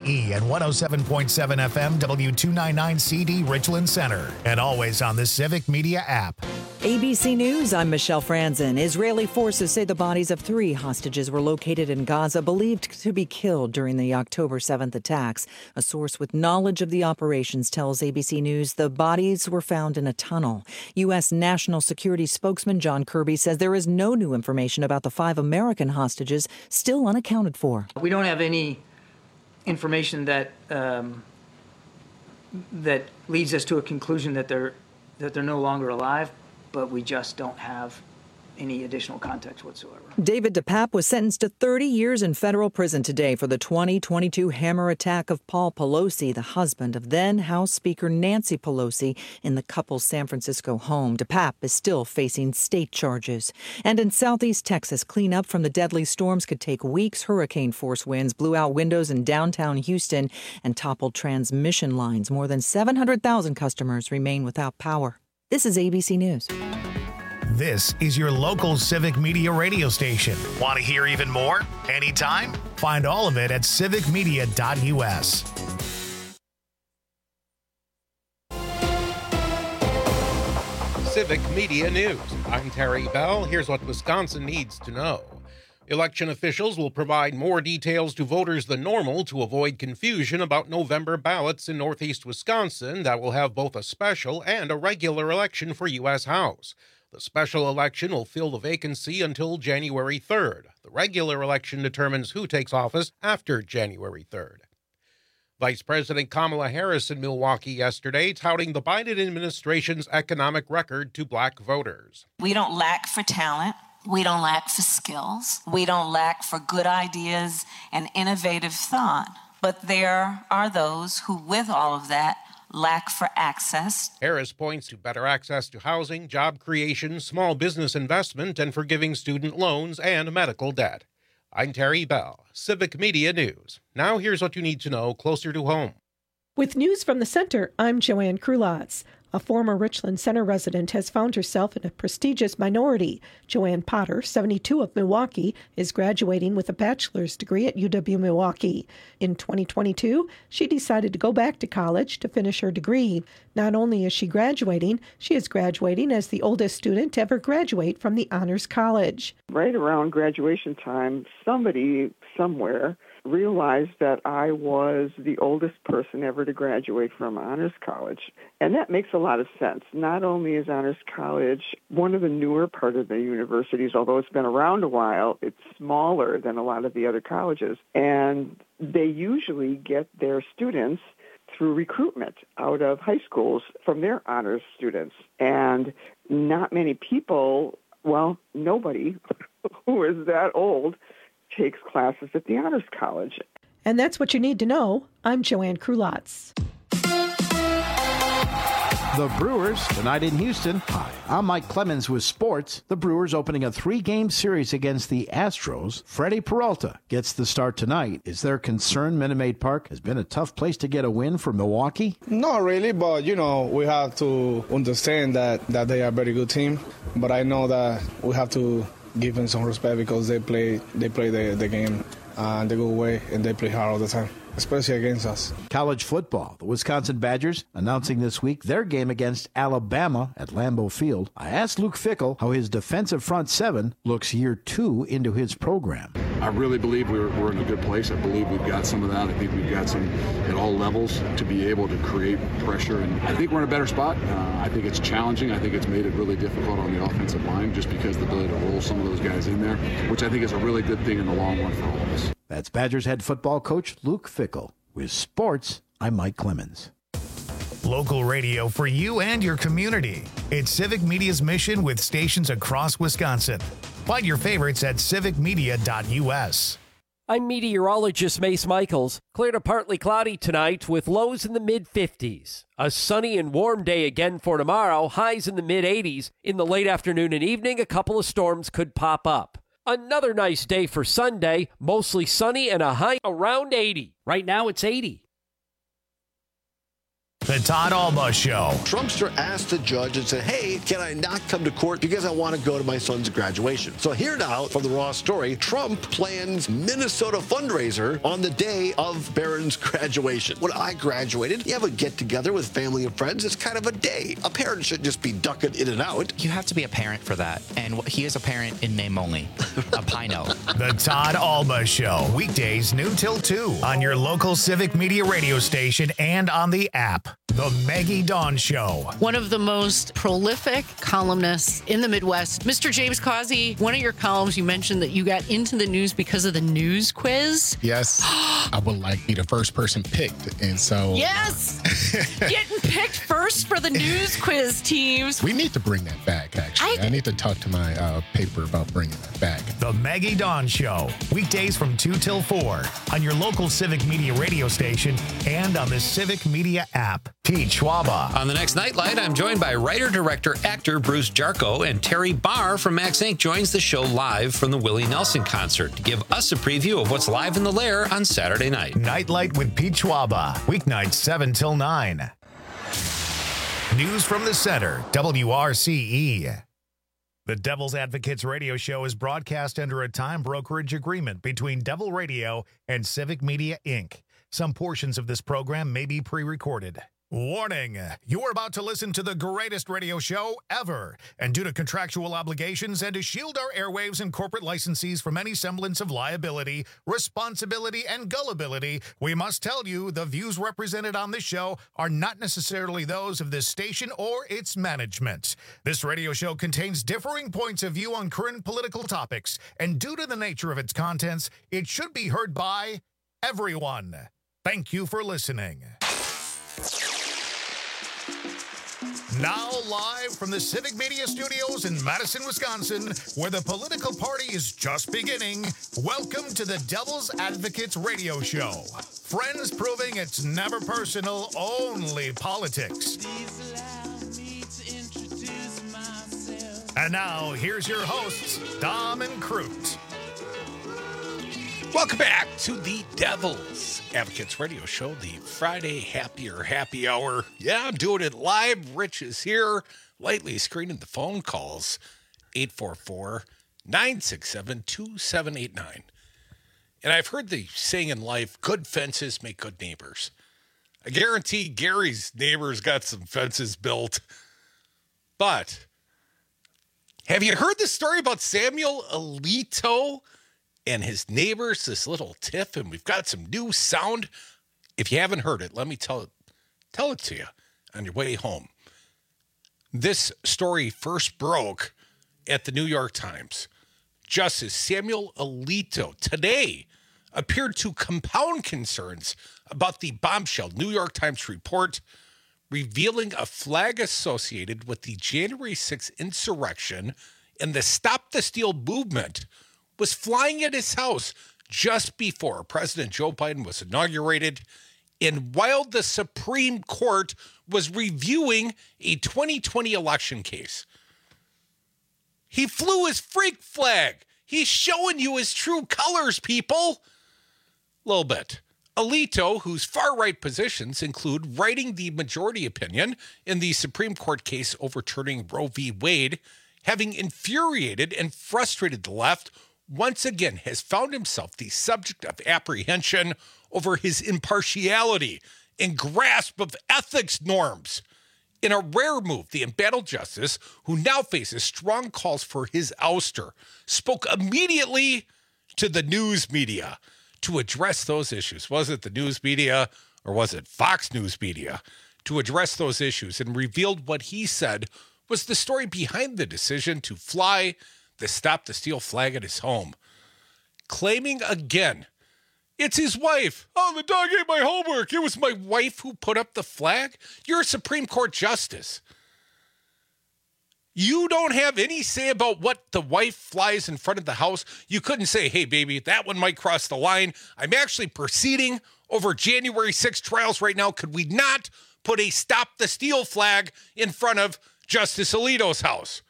WAEE and 107.7 FM W299CD Richland Center. And always on the Civic Media app. ABC News, I'm Michelle Franzen. Israeli forces say the bodies of 3 hostages were located in Gaza, believed to be killed during the October 7th attacks. A source with knowledge of the operations tells ABC News the bodies were found in a tunnel. U.S. National Security spokesman John Kirby says there is no new information about the 5 American hostages still unaccounted for. We don't have any information that that leads us to a conclusion that they're no longer alive, but we just don't have any additional context whatsoever. David DePape was sentenced to 30 years in federal prison today for the 2022 hammer attack of Paul Pelosi, the husband of then House Speaker Nancy Pelosi, in the couple's San Francisco home. DePape is still facing state charges. And in southeast Texas, cleanup from the deadly storms could take weeks. Hurricane-force winds blew out windows in downtown Houston and toppled transmission lines. More than 700,000 customers remain without power. This is ABC News. This is your local Civic Media radio station. Want to hear even more? Anytime? Find all of it at civicmedia.us. Civic Media News. I'm Terry Bell. Here's what Wisconsin needs to know. Election officials will provide more details to voters than normal to avoid confusion about November ballots in northeast Wisconsin that will have both a special and a regular election for U.S. House. The special election will fill the vacancy until January 3rd. The regular election determines who takes office after January 3rd. Vice President Kamala Harris in Milwaukee yesterday touting the Biden administration's economic record to black voters. We don't lack for talent. We don't lack for skills. We don't lack for good ideas and innovative thought. But there are those who, with all of that, lack for access. Harris points to better access to housing, job creation, small business investment, and forgiving student loans and medical debt. I'm Terry Bell, Civic Media News. Now here's what you need to know closer to home. With news from the center, I'm Joanne Krulotz. A former Richland Center resident has found herself in a prestigious minority. Joanne Potter, 72, of Milwaukee, is graduating with a bachelor's degree at UW-Milwaukee. In 2022, she decided to go back to college to finish her degree. Not only is she graduating, she is graduating as the oldest student to ever graduate from the Honors College. Right around graduation time, somebody somewhere realized that I was the oldest person ever to graduate from Honors College. And that makes a lot of sense. Not only is Honors College one of the newer part of the universities, although it's been around a while, it's smaller than a lot of the other colleges. And they usually get their students through recruitment out of high schools from their honors students. And not many people, well, nobody who is that old takes classes at the Honors College. And that's what you need to know. I'm Joanne Krulotz. The Brewers, tonight in Houston. Hi, I'm Mike Clemens with sports. The Brewers opening a 3-game series against the Astros. Freddie Peralta gets the start tonight. Is there concern Minute Maid Park has been a tough place to get a win for Milwaukee? Not really, but, we have to understand that they are a very good team. But I know that we have to give them some respect because they play the game the good way, and they play hard all the time, especially against us. College football. The Wisconsin Badgers announcing this week their game against Alabama at Lambeau Field. I asked Luke Fickell how his defensive front seven looks year 2 into his program. I really believe we're in a good place. I believe we've got some of that. I think we've got some at all levels to be able to create pressure, and I think we're in a better spot. I think it's challenging. I think it's made it really difficult on the offensive line just because the ability to roll some of those guys in there, which I think is a really good thing in the long run for all of us. That's Badgers head football coach Luke Fickell. With sports, I'm Mike Clemens. Local radio for you and your community. It's Civic Media's mission with stations across Wisconsin. Find your favorites at civicmedia.us. I'm meteorologist Mace Michaels. Clear to partly cloudy tonight with lows in the mid-50s. A sunny and warm day again for tomorrow, highs in the mid-80s. In the late afternoon and evening, a couple of storms could pop up. Another nice day for Sunday, mostly sunny and a high around 80. Right now it's 80. The Todd Alba Show. Trumpster asked the judge and said, hey, can I not come to court because I want to go to my son's graduation? So here now from the Raw story, Trump plans Minnesota fundraiser on the day of Barron's graduation. When I graduated, you have a get-together with family and friends. It's kind of a day. A parent should just be ducking in and out. You have to be a parent for that. And he is a parent in name only. A Pino. The Todd Alba Show. Weekdays noon till 2 on your local Civic Media radio station and on the app. The Maggie Dawn Show. One of the most prolific columnists in the Midwest. Mr. James Causey, one of your columns, you mentioned that you got into the news because of the news quiz. Yes. I would like to be the first person picked. And so... Yes! Getting picked first for the news quiz teams. We need to bring that back, actually. I need to talk to my paper about bringing that back. The Maggie Dawn Show. Weekdays from 2 till 4 on your local Civic Media radio station and on the Civic Media app. Pete Schwaba. On the next Nightlight, I'm joined by writer, director, actor Bruce Jarko, and Terry Barr from Max Inc. joins the show live from the Willie Nelson concert to give us a preview of what's live in the Lair on Saturday night. Nightlight with Pete Schwaba. Weeknights 7 till 9. News from the center, WRCE. The Devil's Advocates radio show is broadcast under a time brokerage agreement between Devil Radio and Civic Media, Inc. Some portions of this program may be pre-recorded. Warning, you are about to listen to the greatest radio show ever. And due to contractual obligations and to shield our airwaves and corporate licensees from any semblance of liability, responsibility, and gullibility, we must tell you the views represented on this show are not necessarily those of this station or its management. This radio show contains differing points of view on current political topics, and due to the nature of its contents, it should be heard by everyone. Thank you for listening. Now live from the Civic Media Studios in Madison, Wisconsin, where the political party is just beginning, welcome to the Devil's Advocates radio show. Friends proving it's never personal, only politics. And now, here's your hosts, Dom and Crute. Welcome back to the Devil's Advocates radio show, the Friday Happy Hour. Yeah, I'm doing it live. Rich is here, lightly screening the phone calls, 844-967-2789. And I've heard the saying in life, good fences make good neighbors. I guarantee Gary's neighbors got some fences built. But have you heard the story about Samuel Alito and his neighbors, this little tiff? And we've got some new sound. If you haven't heard it, let me tell it to you on your way home. This story first broke at the New York Times. Justice Samuel Alito today appeared to compound concerns about the bombshell New York Times report revealing a flag associated with the January 6th insurrection and the Stop the Steal movement was flying at his house just before President Joe Biden was inaugurated, and while the Supreme Court was reviewing a 2020 election case. He flew his freak flag. He's showing you his true colors, people. A little bit. Alito, whose far-right positions include writing the majority opinion in the Supreme Court case overturning Roe v. Wade, having infuriated and frustrated the left, once again has found himself the subject of apprehension over his impartiality and grasp of ethics norms. In a rare move, the embattled justice, who now faces strong calls for his ouster, spoke immediately to the news media to address those issues. Was it the news media or was it Fox News media? To address those issues, and revealed what he said was the story behind the decision to fly the Stop the Steal flag at his home, claiming again, it's his wife. Oh, the dog ate my homework. It was my wife who put up the flag. You're a Supreme Court justice. You don't have any say about what the wife flies in front of the house. You couldn't say, hey, baby, that one might cross the line. I'm actually proceeding over January 6th trials right now. Could we not put a Stop the Steal flag in front of Justice Alito's house?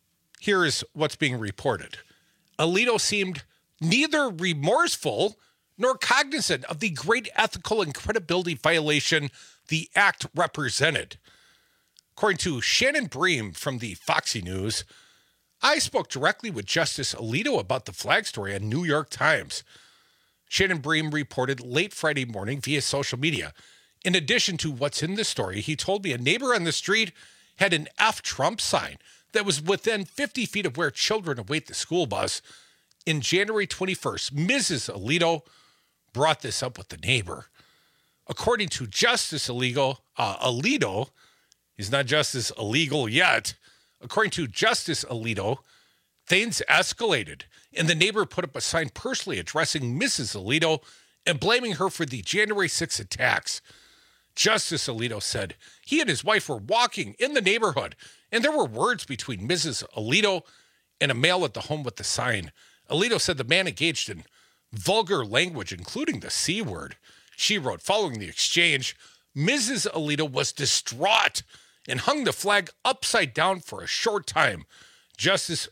Here is what's being reported. Alito seemed neither remorseful nor cognizant of the great ethical and credibility violation the act represented. According to Shannon Bream from the Foxy News, I spoke directly with Justice Alito about the flag story on New York Times. Shannon Bream reported late Friday morning via social media. In addition to what's in the story, he told me a neighbor on the street had an F Trump sign that was within 50 feet of where children await the school bus. In January 21st, Mrs. Alito brought this up with the neighbor. According to Justice Alito, he's not Justice illegal yet. According to Justice Alito, things escalated, and the neighbor put up a sign personally addressing Mrs. Alito and blaming her for the January 6 attacks. Justice Alito said he and his wife were walking in the neighborhood, and there were words between Mrs. Alito and a male at the home with the sign. Alito said the man engaged in vulgar language, including the C word. She wrote, following the exchange, Mrs. Alito was distraught and hung the flag upside down for a short time. Justice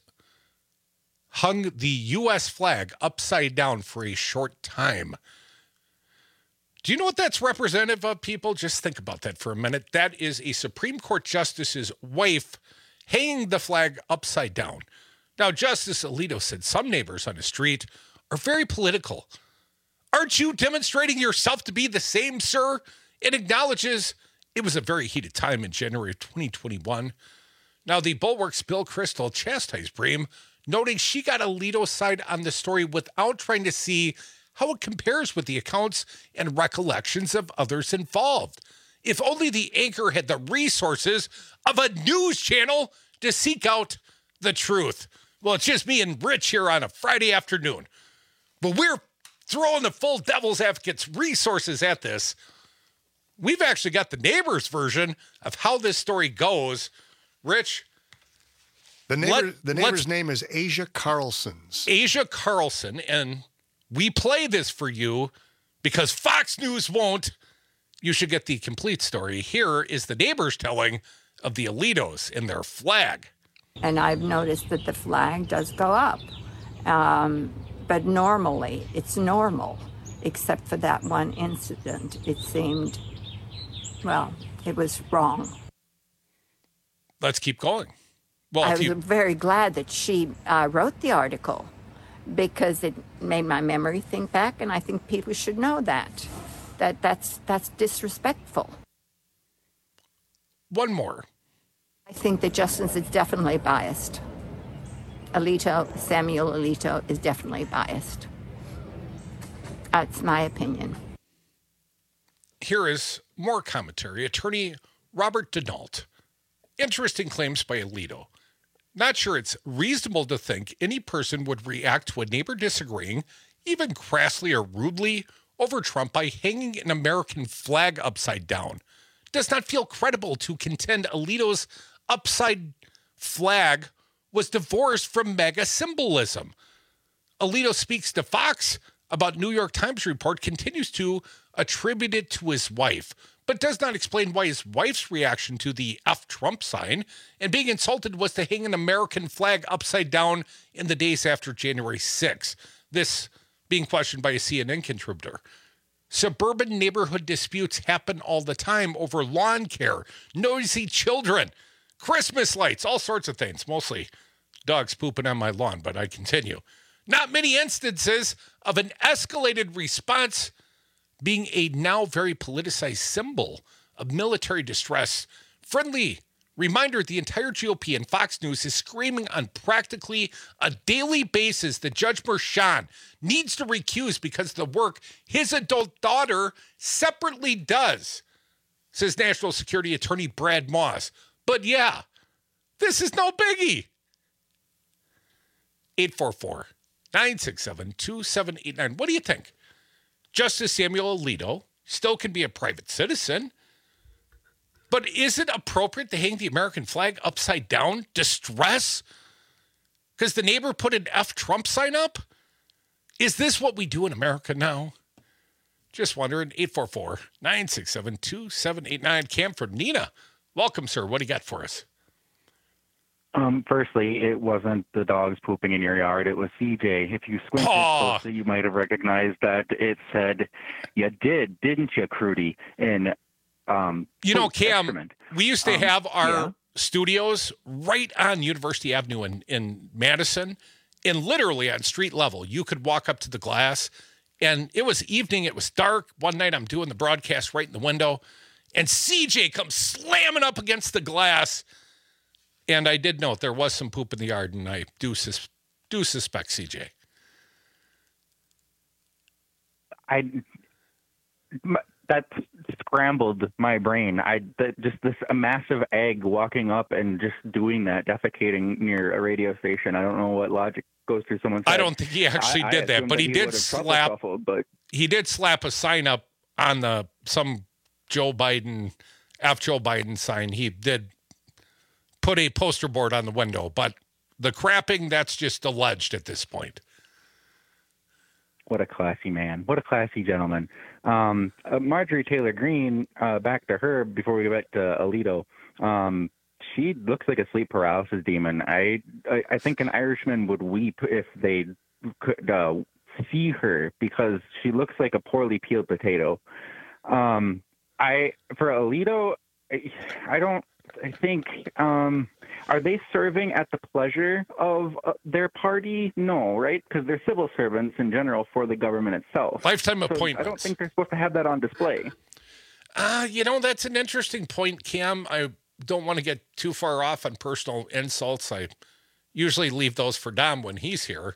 hung the U.S. flag upside down for a short time. Do you know what that's representative of, people? Just think about that for a minute. That is a Supreme Court justice's wife hanging the flag upside down. Now, Justice Alito said some neighbors on the street are very political. Aren't you demonstrating yourself to be the same, sir? It acknowledges it was a very heated time in January of 2021. Now, the Bulwark's Bill Kristol chastised Bream, noting she got Alito's side on the story without trying to see how it compares with the accounts and recollections of others involved. If only the anchor had the resources of a news channel to seek out the truth. Well, it's just me and Rich here on a Friday afternoon. But we're throwing the full devil's advocate's resources at this. We've actually got the neighbor's version of how this story goes. Rich? The neighbor's name is Asia Carlson. Asia Carlson, and we play this for you because Fox News won't. You should get the complete story. Here is the neighbor's telling of the Alitos and their flag. And I've noticed that the flag does go up. But normally, it's normal, except for that one incident. It seemed, well, it was wrong. Let's keep going. Well, I was very glad that she wrote the article because it made my memory think back, and I think people should know that's disrespectful. One more. I think that Justice is definitely biased. Samuel Alito is definitely biased. That's my opinion. Here is more commentary. Attorney Robert Denault. Interesting claims by Alito. Not sure it's reasonable to think any person would react to a neighbor disagreeing, even crassly or rudely, over Trump by hanging an American flag upside down. Does not feel credible to contend Alito's upside flag was divorced from MAGA symbolism. Alito speaks to Fox about New York Times report, continues to attribute it to his wife, but does not explain why his wife's reaction to the F Trump sign and being insulted was to hang an American flag upside down in the days after January 6th. This being questioned by a CNN contributor. Suburban neighborhood disputes happen all the time over lawn care, noisy children, Christmas lights, all sorts of things, mostly dogs pooping on my lawn, but I continue. Not many instances of an escalated response being a now very politicized symbol of military distress. Friendly reminder, the entire GOP and Fox News is screaming on practically a daily basis that Judge Merchan needs to recuse because of the work his adult daughter separately does, says National Security Attorney Brad Moss. But yeah, this is no biggie. 844-967-2789. What do you think? Justice Samuel Alito still can be a private citizen, but is it appropriate to hang the American flag upside down? Distress? Because the neighbor put an F Trump sign up? Is this what we do in America now? Just wondering. 844-967-2789. Cam from Nina. Welcome, sir. What do you got for us? Firstly, it wasn't the dogs pooping in your yard. It was CJ. If you squinted closely, you might have recognized that it said, "You did, didn't you, Crudy?" And you know, Cam, we used to have our studios right on University Avenue in Madison, and literally on street level. You could walk up to the glass, and it was evening. It was dark. One night, I'm doing the broadcast right in the window, and CJ comes slamming up against the glass. And I did note there was some poop in the yard, and I do suspect CJ. That scrambled my brain. Just this a massive egg walking up and just doing that, defecating near a radio station. I don't know what logic goes through someone's head. I don't think he actually did that, but he did slap. He did slap a sign up on some Joe Biden sign. He did put a poster board on the window, but the crapping, that's just alleged at this point. What a classy man. What a classy gentleman. Marjorie Taylor Greene, back to her before we go back to Alito. She looks like a sleep paralysis demon. I think an Irishman would weep if they could see her because she looks like a poorly peeled potato. For Alito, I think, are they serving at the pleasure of their party? No, right? Because they're civil servants in general for the government itself. Lifetime appointments. I don't think they're supposed to have that on display. That's an interesting point, Cam. I don't want to get too far off on personal insults. I usually leave those for Dom when he's here.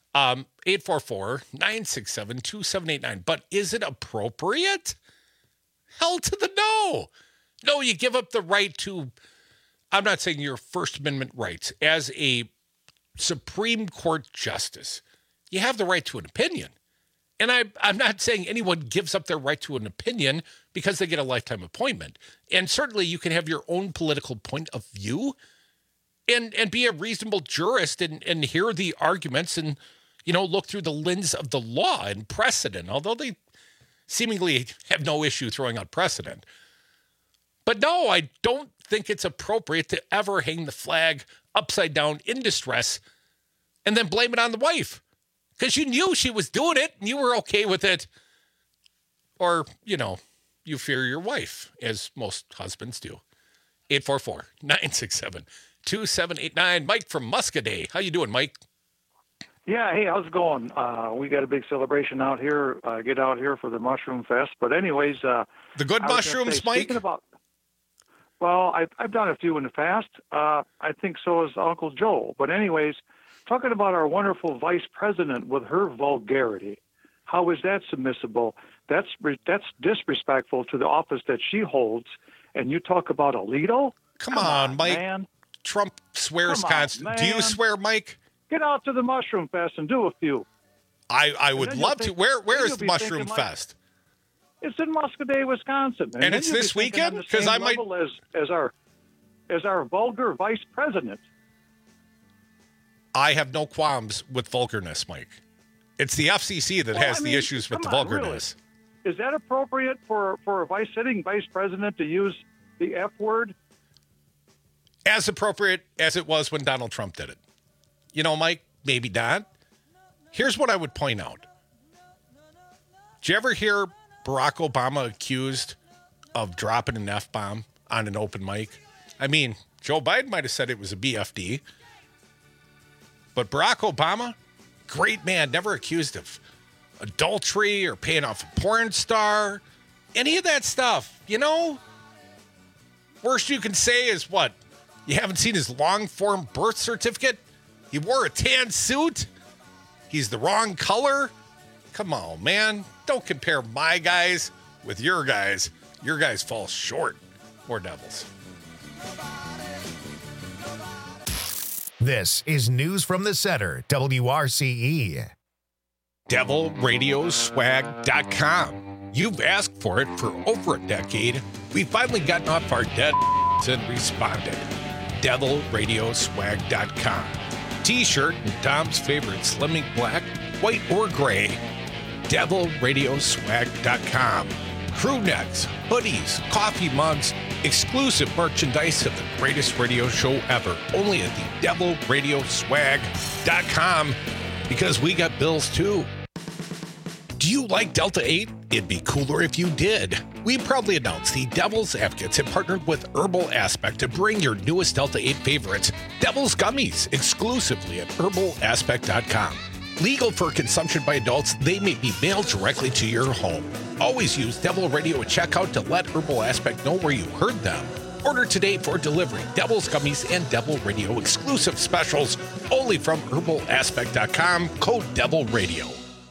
844-967-2789. But is it appropriate? Hell to the no. No, you give up the right to, I'm not saying your First Amendment rights. As a Supreme Court justice, you have the right to an opinion. And I'm not saying anyone gives up their right to an opinion because they get a lifetime appointment. And certainly you can have your own political point of view and be a reasonable jurist and hear the arguments and, look through the lens of the law and precedent, although they seemingly have no issue throwing out precedent. But no, I don't think it's appropriate to ever hang the flag upside down in distress and then blame it on the wife because you knew she was doing it and you were okay with it. Or, you fear your wife, as most husbands do. 844-967-2789. Mike from Muscoda. How you doing, Mike? Yeah, hey, how's it going? We got a big celebration out here. Get out here for the Mushroom Fest. But anyways... the good mushrooms, Mike? Well, I've done a few in the past. I think so has Uncle Joe. But anyways, talking about our wonderful vice president with her vulgarity, how is that submissible? That's disrespectful to the office that she holds. And you talk about Alito? Come on, Mike. Man. Trump swears constantly. Do you swear, Mike? Get out to the Mushroom Fest and do a few. I would love to. Where is the Mushroom Fest? It's in Muscoda, Wisconsin, and it's this weekend. Because I might as our vulgar vice president. I have no qualms with vulgarness, Mike. It's the FCC that has the issues with the vulgarness. Really? Is that appropriate for a sitting vice president to use the F word? As appropriate as it was when Donald Trump did it. Mike, maybe not. Here's what I would point out. Did you ever hear Barack Obama accused of dropping an F-bomb on an open mic? I mean, Joe Biden might have said it was a BFD. But Barack Obama, great man, never accused of adultery or paying off a porn star, any of that stuff. Worst you can say is what? You haven't seen his long-form birth certificate? He wore a tan suit? He's the wrong color? Come on, man. Don't compare my guys with your guys. Your guys fall short. More Devils. This is News from the Center, WRCE. DevilRadioswag.com. You've asked for it for over a decade. We've finally gotten off our dead and responded. DevilRadioswag.com. T-shirt in Dom's favorite Slimming Black, white or gray. DevilRadioswag.com. crew necks, hoodies, coffee mugs, exclusive merchandise of the greatest radio show ever. Only at thedevilradioswag.com, because we got bills too. Do you like Delta 8? It'd be cooler if you did. We proudly announce the Devil's Advocates have partnered with Herbal Aspect to bring your newest Delta 8 favorites, Devil's Gummies, exclusively at herbalaspect.com. Legal for consumption by adults, they may be mailed directly to your home. Always use Devil Radio at checkout to let Herbal Aspect know where you heard them. Order today for delivery. Devil's Gummies and Devil Radio exclusive specials only from herbalaspect.com, code Devil Radio.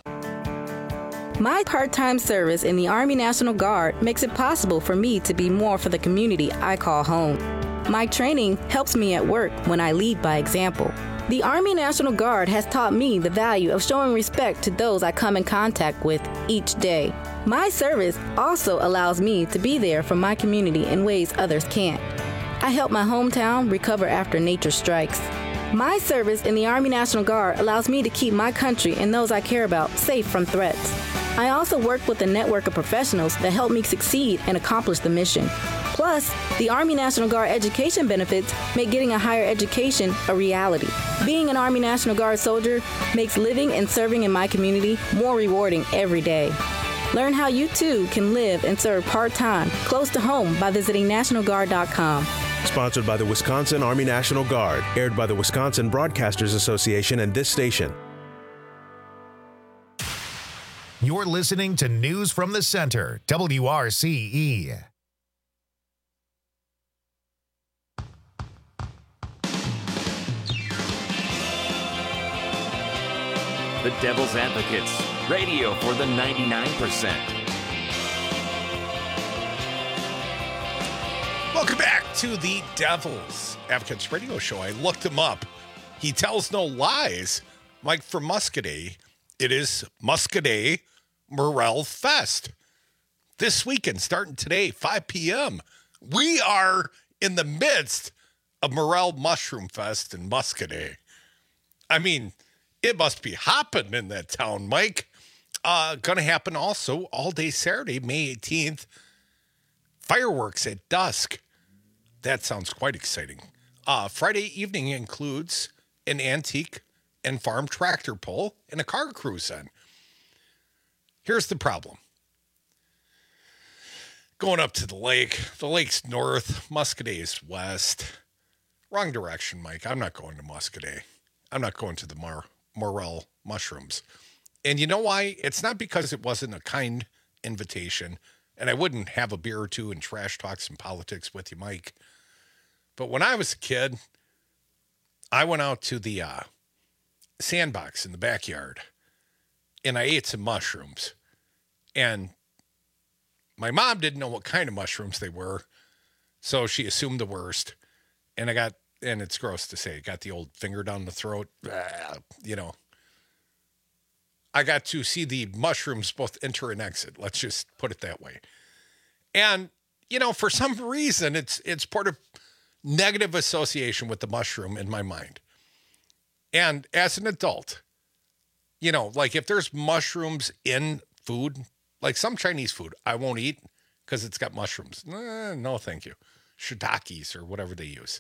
My part-time service in the Army National Guard makes it possible for me to be more for the community I call home. My training helps me at work when I lead by example. The Army National Guard has taught me the value of showing respect to those I come in contact with each day. My service also allows me to be there for my community in ways others can't. I help my hometown recover after nature strikes. My service in the Army National Guard allows me to keep my country and those I care about safe from threats. I also work with a network of professionals that help me succeed and accomplish the mission. Plus, the Army National Guard education benefits make getting a higher education a reality. Being an Army National Guard soldier makes living and serving in my community more rewarding every day. Learn how you too can live and serve part-time close to home by visiting nationalguard.com. Sponsored by the Wisconsin Army National Guard, aired by the Wisconsin Broadcasters Association and this station. You're listening to News from the Center, WRCE. The Devil's Advocates, radio for the 99%. Welcome back to the Devil's Advocates radio show. I looked him up. He tells no lies. Mike from Muscadet. It is Muscadet Morel Fest. This weekend, starting today, 5 p.m. We are in the midst of Morel Mushroom Fest in Muscadet. I mean, it must be hopping in that town, Mike. Going to happen also all day Saturday, May 18th. Fireworks at dusk. That sounds quite exciting. Friday evening includes an antique and farm tractor pull and a car cruise in. Here's the problem. Going up to the lake. The lake's north. Muscadet is west. Wrong direction, Mike. I'm not going to Muscadet. I'm not going to the Morel mushrooms. And you know why? It's not because it wasn't a kind invitation, and I wouldn't have a beer or two and trash talk some politics with you, Mike. But when I was a kid, I went out to the sandbox in the backyard, and I ate some mushrooms. And my mom didn't know what kind of mushrooms they were, so she assumed the worst. And and it's gross to say, got the old finger down the throat. You know, I got to see the mushrooms both enter and exit. Let's just put it that way. And, you know, for some reason, it's part of negative association with the mushroom in my mind. And as an adult, you know, like if there's mushrooms in food, like some Chinese food, I won't eat because it's got mushrooms. No, thank you. Shiitakes or whatever they use.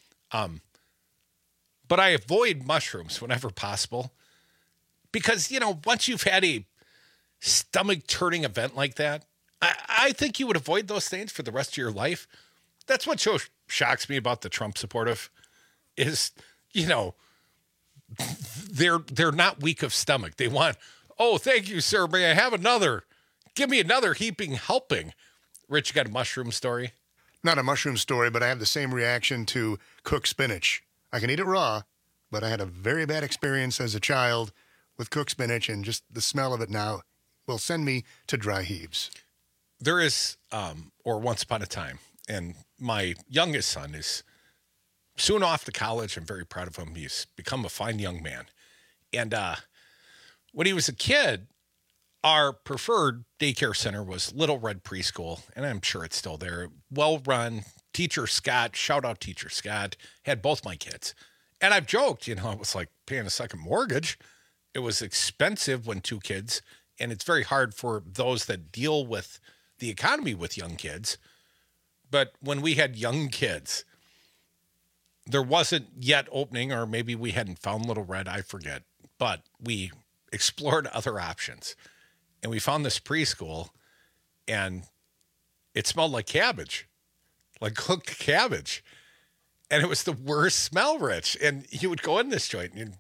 But I avoid mushrooms whenever possible because, you know, once you've had a stomach turning event like that, I think you would avoid those things for the rest of your life. That's what shocks me about the Trump supportive is, you know, they're not weak of stomach. They want, oh, thank you, sir. May I have another? Give me another heaping helping. Rich, you got a mushroom story? Not a mushroom story, but I have the same reaction to cooked spinach. I can eat it raw, but I had a very bad experience as a child with cooked spinach, and just the smell of it now will send me to dry heaves. There is, or once upon a time, and my youngest son is soon off to college. I'm very proud of him. He's become a fine young man. And when he was a kid, our preferred daycare center was Little Red Preschool, and I'm sure it's still there. Well-run. Teacher Scott, shout out Teacher Scott, had both my kids. And I've joked, you know, it was like paying a second mortgage. It was expensive when two kids, and it's very hard for those that deal with the economy with young kids. But when we had young kids, there wasn't yet opening, or maybe we hadn't found Little Red, I forget. But we explored other options. And we found this preschool, and it smelled like cabbage, like cooked cabbage. And it was the worst smell, Rich. And you would go in this joint and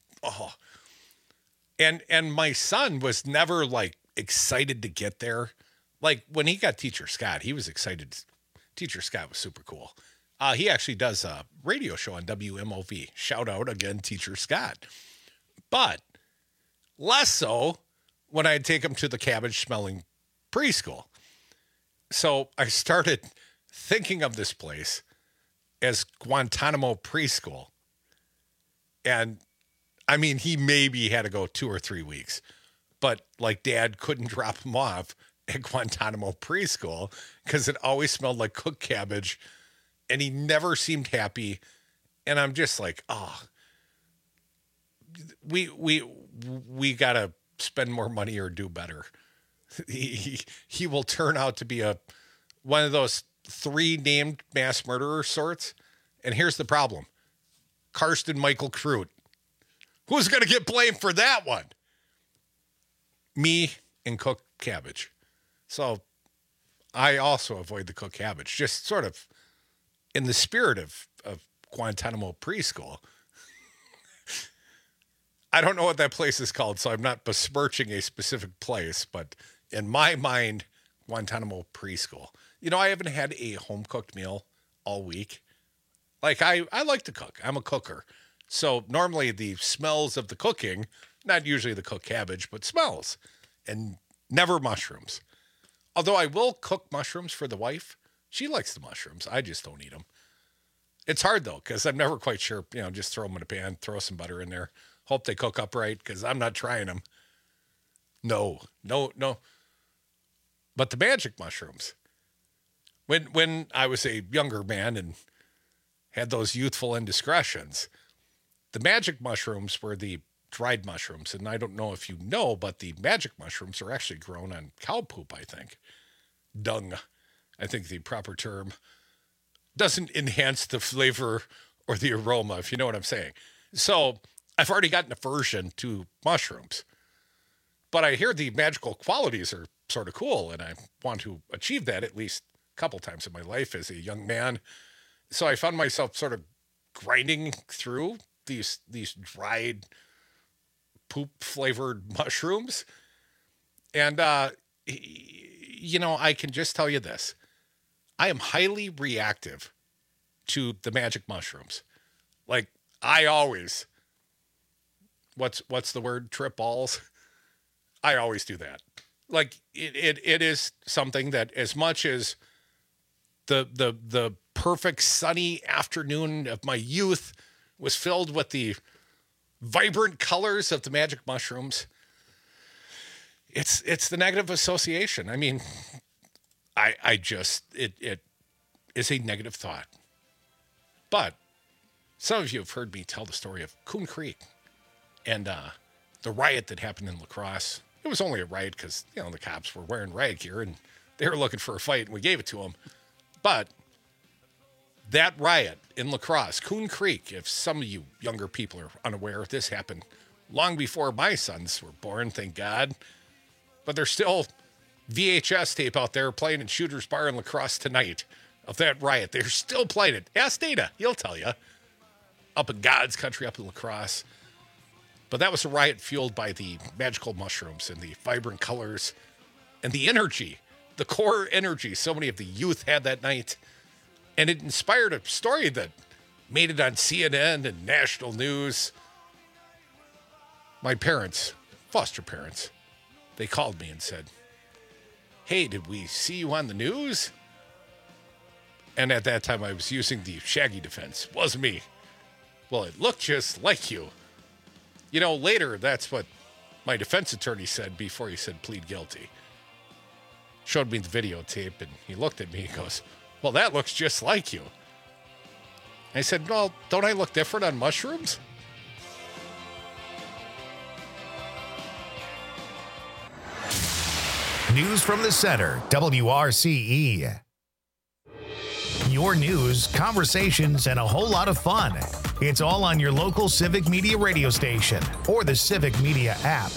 And my son was never like excited to get there. Like when he got Teacher Scott, he was excited. Teacher Scott was super cool. He actually does a radio show on WMOV. Shout out again, Teacher Scott. But less so when I'd take him to the cabbage smelling preschool. So I started thinking of this place as Guantanamo Preschool. And I mean, he maybe had to go 2 or 3 weeks, but like Dad couldn't drop him off at Guantanamo Preschool because it always smelled like cooked cabbage and he never seemed happy. And I'm just like, we got to spend more money or do better. He will turn out to be one of those 3 named mass murderer sorts. And here's the problem. Karsten Michael Crute. Who's going to get blamed for that one? Me and cooked cabbage. So I also avoid the cooked cabbage, just sort of in the spirit of Guantanamo Preschool. I don't know what that place is called, so I'm not besmirching a specific place, but in my mind, Guantanamo Preschool. You know, I haven't had a home-cooked meal all week. Like, I like to cook. I'm a cooker. So normally the smells of the cooking, not usually the cooked cabbage, but smells, and never mushrooms. Although I will cook mushrooms for the wife. She likes the mushrooms. I just don't eat them. It's hard, though, because I'm never quite sure. You know, just throw them in a pan, throw some butter in there. Hope they cook up right, because I'm not trying them. No. But the magic mushrooms. When I was a younger man and had those youthful indiscretions, the magic mushrooms were the dried mushrooms. And I don't know if you know, but the magic mushrooms are actually grown on cow poop, I think. Dung, I think the proper term. Doesn't enhance the flavor or the aroma, if you know what I'm saying. So I've already got an aversion to mushrooms. But I hear the magical qualities are sort of cool, and I want to achieve that at least a couple times in my life as a young man. So I found myself sort of grinding through these dried poop-flavored mushrooms. And, you know, I can just tell you this. I am highly reactive to the magic mushrooms. Like, I always, what's the word? Trip balls? I always do that. Like, it is something that as much as the perfect sunny afternoon of my youth was filled with the vibrant colors of the magic mushrooms, it's the negative association. I mean, I just, it is a negative thought. But some of you have heard me tell the story of Coon Creek and the riot that happened in La Crosse. It was only a riot because, you know, the cops were wearing riot gear and they were looking for a fight and we gave it to them. But that riot in La Crosse, Coon Creek, if some of you younger people are unaware, this happened long before my sons were born, thank God. But there's still VHS tape out there playing in Shooter's Bar in La Crosse tonight of that riot. They're still playing it. Ask Data, he'll tell you. Up in God's country, up in La Crosse. But that was a riot fueled by the magical mushrooms and the vibrant colors and the energy, the core energy so many of the youth had that night. And it inspired a story that made it on CNN and national news. My parents, foster parents, they called me and said, "Hey, did we see you on the news?" And at that time, I was using the Shaggy defense. Wasn't me. Well, it looked just like you. You know, later, that's what my defense attorney said before he said plead guilty. Showed me the videotape, and he looked at me and goes, "Well, that looks just like you." I said, "Well, don't I look different on mushrooms?" News from the Center, WRCE. Your news, conversations, and a whole lot of fun. It's all on your local Civic Media radio station or the Civic Media app.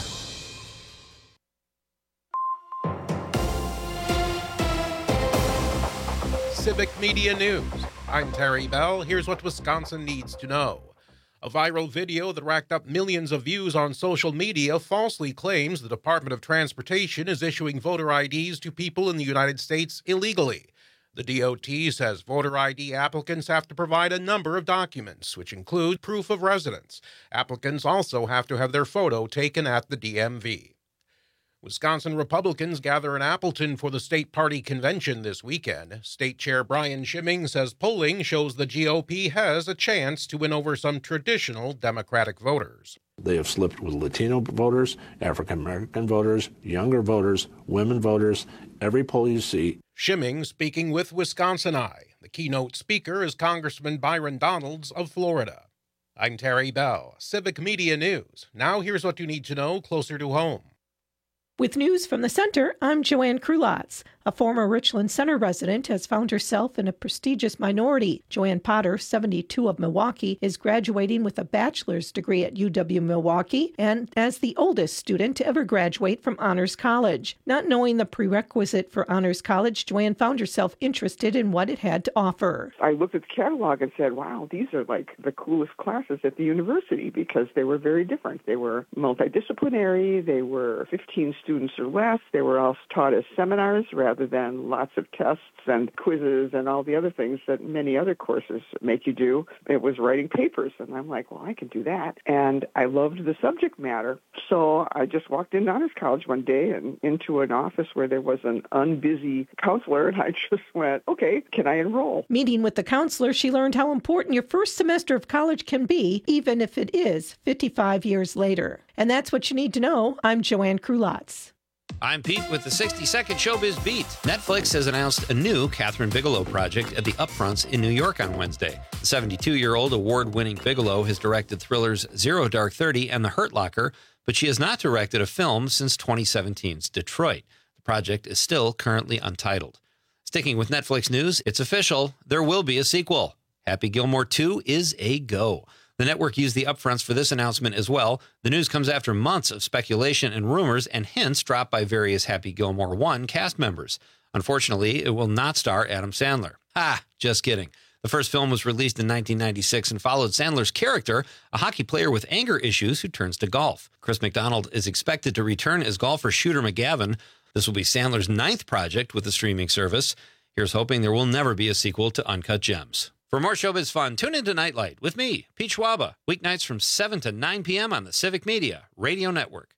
Civic Media News. I'm Terry Bell. Here's what Wisconsin needs to know. A viral video that racked up millions of views on social media falsely claims the Department of Transportation is issuing voter IDs to people in the United States illegally. The DOT says voter ID applicants have to provide a number of documents, which include proof of residence. Applicants also have to have their photo taken at the DMV. Wisconsin Republicans gather in Appleton for the state party convention this weekend. State Chair Brian Schimming says polling shows the GOP has a chance to win over some traditional Democratic voters. They have slipped with Latino voters, African American voters, younger voters, women voters, every poll you see. Schimming speaking with Wisconsin Eye. The keynote speaker is Congressman Byron Donalds of Florida. I'm Terry Bell, Civic Media News. Now here's what you need to know closer to home. With news from the center, I'm Joanne Krulotz. A former Richland Center resident has found herself in a prestigious minority. Joanne Potter, 72 of Milwaukee, is graduating with a bachelor's degree at UW-Milwaukee and as the oldest student to ever graduate from Honors College. Not knowing the prerequisite for Honors College, Joanne found herself interested in what it had to offer. I looked at the catalog and said, wow, these are like the coolest classes at the university because they were very different. They were multidisciplinary. They were 15 students or less. They were all taught as seminars rather than lots of tests and quizzes and all the other things that many other courses make you do. It was writing papers, and I'm like, well, I can do that. And I loved the subject matter, so I just walked into Honors College one day and into an office where there was an unbusy counselor, and I just went, okay, can I enroll? Meeting with the counselor, she learned how important your first semester of college can be, even if it is 55 years later. And that's what you need to know. I'm Joanne Krulotz. I'm Pete with the 60-second Showbiz Beat. Netflix has announced a new Kathryn Bigelow project at the Upfronts in New York on Wednesday. The 72-year-old award-winning Bigelow has directed thrillers Zero Dark 30 and The Hurt Locker, but she has not directed a film since 2017's Detroit. The project is still currently untitled. Sticking with Netflix news, it's official. There will be a sequel. Happy Gilmore 2 is a go. The network used the upfronts for this announcement as well. The news comes after months of speculation and rumors and hints dropped by various Happy Gilmore 1 cast members. Unfortunately, it will not star Adam Sandler. Just kidding. The first film was released in 1996 and followed Sandler's character, a hockey player with anger issues who turns to golf. Chris McDonald is expected to return as golfer Shooter McGavin. This will be Sandler's 9th project with the streaming service. Here's hoping there will never be a sequel to Uncut Gems. For more showbiz fun, tune into Nightlight with me, Pete Schwaba, weeknights from 7 to 9 p.m. on the Civic Media Radio Network.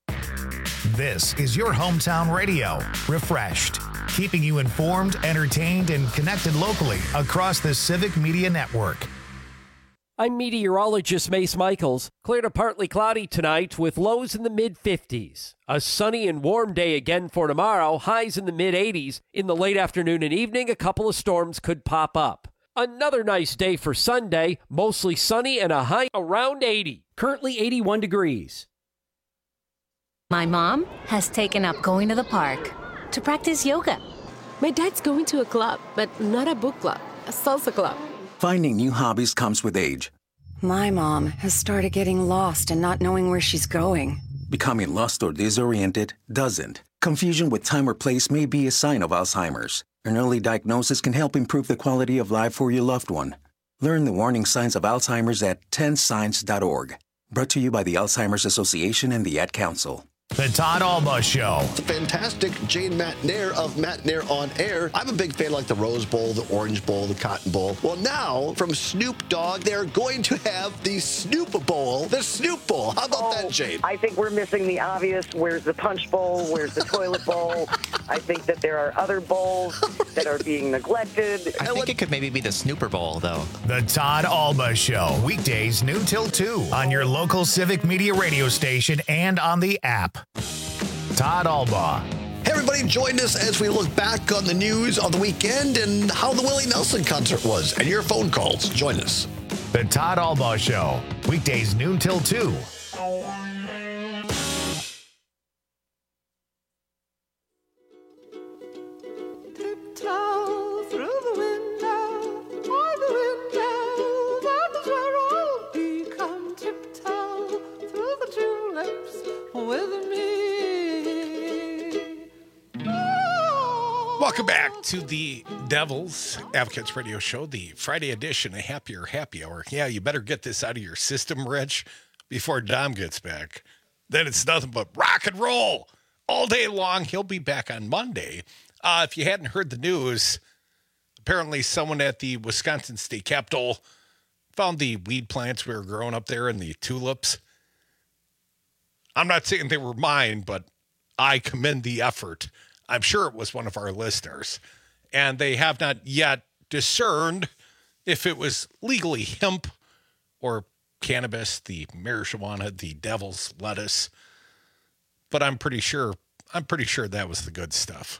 This is your hometown radio, refreshed, keeping you informed, entertained, and connected locally across the Civic Media Network. I'm meteorologist Mace Michaels. Clear to partly cloudy tonight with lows in the mid-50s. A sunny and warm day again for tomorrow, highs in the mid-80s. In the late afternoon and evening, a couple of storms could pop up. Another nice day for Sunday, mostly sunny and a high around 80. Currently 81 degrees. My mom has taken up going to the park to practice yoga. My dad's going to a club, but not a book club, a salsa club. Finding new hobbies comes with age. My mom has started getting lost and not knowing where she's going. Becoming lost or disoriented doesn't. Confusion with time or place may be a sign of Alzheimer's. An early diagnosis can help improve the quality of life for your loved one. Learn the warning signs of Alzheimer's at 10signs.org. Brought to you by the Alzheimer's Association and the Ad Council. The Todd Alba Show. The fantastic Jane Matnair of Matnair on Air. I'm a big fan like the Rose Bowl, the Orange Bowl, the Cotton Bowl. Well, now, from Snoop Dogg, they're going to have the Snoop Bowl. The Snoop Bowl. How about that, Jane? I think we're missing the obvious. Where's the Punch Bowl? Where's the Toilet Bowl? I think that there are other bowls that are being neglected. I think it could maybe be the Snooper Bowl, though. The Todd Alba Show. Weekdays noon till 2 on your local Civic Media radio station and on the app. Todd Alba. Hey, everybody, join us as we look back on the news on the weekend and how the Willie Nelson concert was and your phone calls. Join us. The Todd Alba Show. Weekdays noon till 2. to the Devil's Advocates Radio Show, the Friday edition, a happier happy hour. Yeah, you better get this out of your system, Rich, before Dom gets back. Then it's nothing but rock and roll all day long. He'll be back on Monday. If you hadn't heard the news, apparently someone at the Wisconsin State Capitol found the weed plants we were growing up there and the tulips. I'm not saying they were mine, but I commend the effort. I'm sure it was one of our listeners. And they have not yet discerned if it was legally hemp or cannabis, the marijuana, the devil's lettuce. But I'm pretty sure that was the good stuff.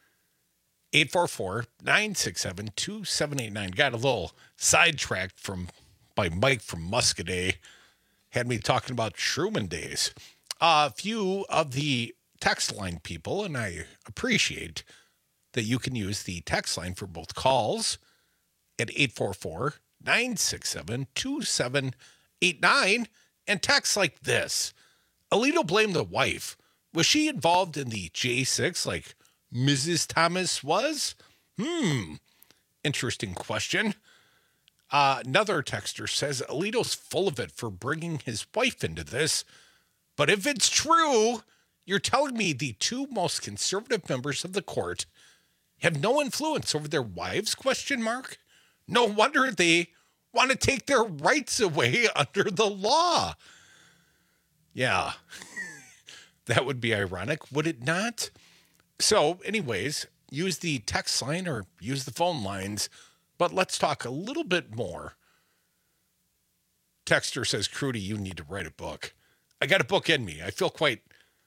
844-967-2789. Got a little sidetracked by Mike from Muscadet. Had me talking about Truman days. A few of the text line people, and I appreciate that you can use the text line for both calls at 844-967-2789 and text like this. Alito blamed the wife. Was she involved in the J6 like Mrs. Thomas was? Interesting question. Another texter says Alito's full of it for bringing his wife into this. But if it's true, you're telling me the two most conservative members of the court have no influence over their wives? ? No wonder they want to take their rights away under the law. Yeah, that would be ironic, would it not? So, anyways, use the text line or use the phone lines, but let's talk a little bit more. Texter says, Crudy, you need to write a book. I got a book in me. I feel quite,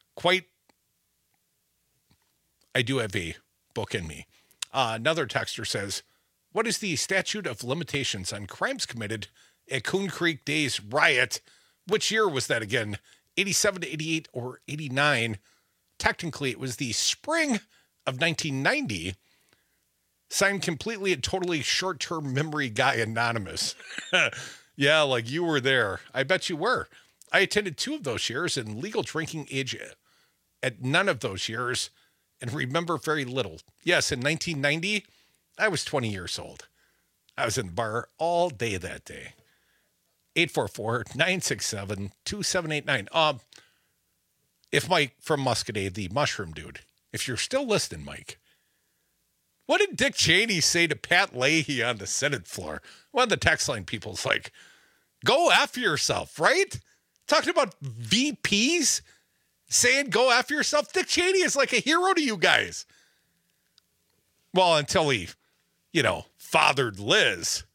I do have a book in me. Another texter says, what is the statute of limitations on crimes committed at Coon Creek Days riot? Which year was that again? 87 to 88 or 89? Technically, it was the spring of 1990. Signed completely and totally short-term memory guy anonymous. Yeah, like you were there. I bet you were. I attended 2 of those years and legal drinking age at none of those years and remember very little. Yes, in 1990, I was 20 years old. I was in the bar all day that day. 844-967-2789. If Mike from Muscadet, the mushroom dude, if you're still listening, Mike, what did Dick Cheney say to Pat Leahy on the Senate floor? One of the text line people's like, go after yourself, right? Talking about VPs saying go after yourself. Dick Cheney is like a hero to you guys. Well, until he, fathered Liz.